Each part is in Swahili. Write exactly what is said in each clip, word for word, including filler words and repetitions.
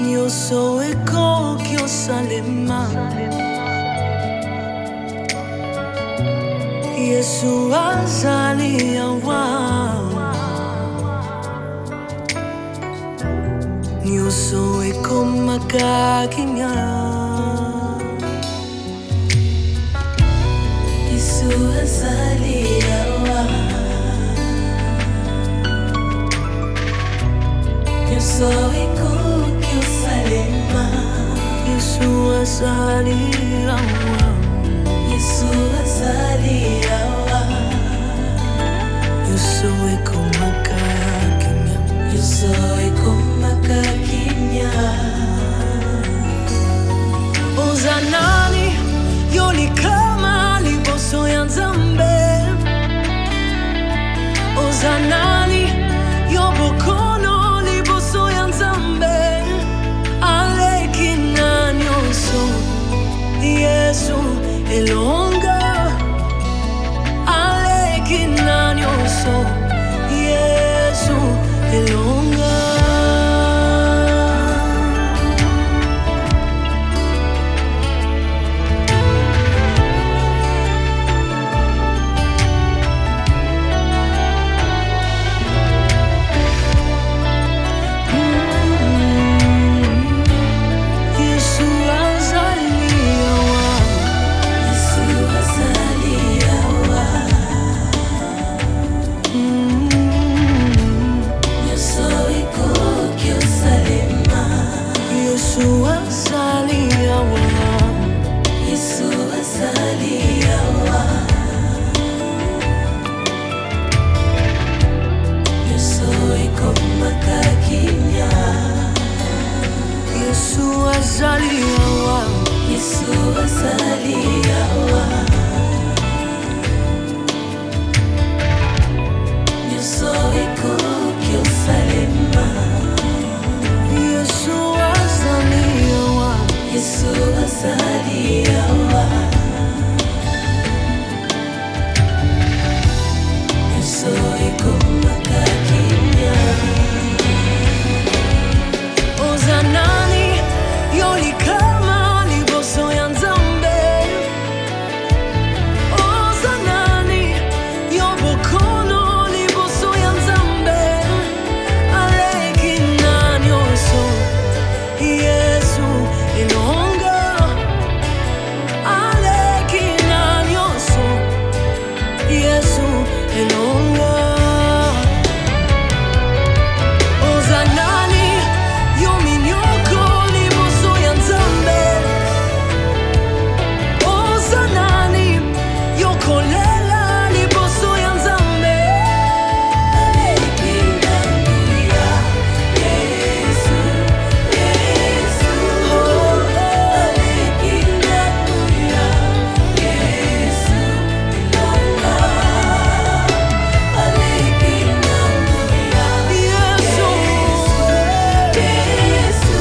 Nyonso ekoki osalema. Yesu azali awa. Nyonso ekomaka kimia. Yesu azali awa. Nyonso ekoki osalema. Yesu azali awa. Yesu azali awa. Nyonso ekomaka kimia. Nyonso ekomaka kimia. Ozanani yolikama liboso ya Nzambe. Ozanani yobokono liboso ya Nzambe. Aleki na nyonso Yesu elonga. Aleki na nyonso Yesu elonga. Yesu azali awa. Yesu azali awa. Nyonso ekomaka kimia. Yesu azali awa. Yesu azali awa. Nyonso ekoki osalema. Yesu azali awa. Yesu azali awa. Nyonso ekomaka kimia. Ozanani yolikama liboso ya Nzambe. Ozanani yobokono liboso ya Nzambe. Aleki na nyonso Yesu elonga. Aleki na nyonso Yesu elonga. Ozanani yominyoko liboso ya Nzambe. Ozanani yokolela liboso ya Nzambe. Aleki na nguya. Yesu, Yesu. Aleki na nguya. Yesu elonga. Aleki na nguya. Yesu, Yesu.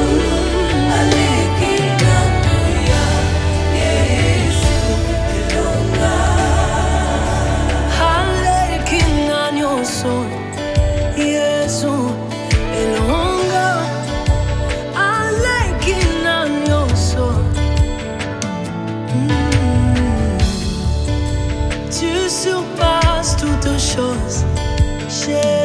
Aleki na nguya. Yesu elonga. aleki na nyonso Yesu elonga. Aleki na nyonso. Mm. Tu surpasses toutes choses.